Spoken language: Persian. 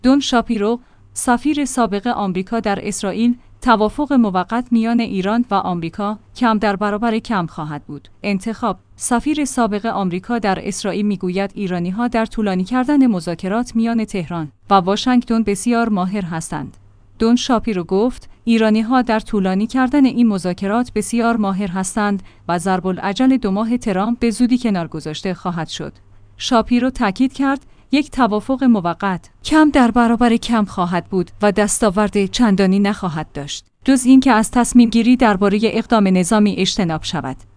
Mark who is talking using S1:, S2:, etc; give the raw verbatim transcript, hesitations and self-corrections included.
S1: دون شاپیرو، سفیر سابق آمریکا در اسرائیل: توافق موقت میان ایران و آمریکا کم در برابر کم خواهد بود. انتخاب: سفیر سابق آمریکا در اسرائیل میگوید ایرانی‌ها در طولانی کردن مذاکرات میان تهران و واشنگتن بسیار ماهر هستند. دون شاپیرو گفت ایرانی‌ها در طولانی کردن این مذاکرات بسیار ماهر هستند و ضرب الاجل دو ماه ترامپ به زودی کنار گذاشته خواهد شد. شاپیرو تاکید کرد یک توافق موقت کم در برابر کم خواهد بود و دستاورد چندانی نخواهد داشت، جز اینکه از تصمیم گیری درباره اقدام نظامی اجتناب شود.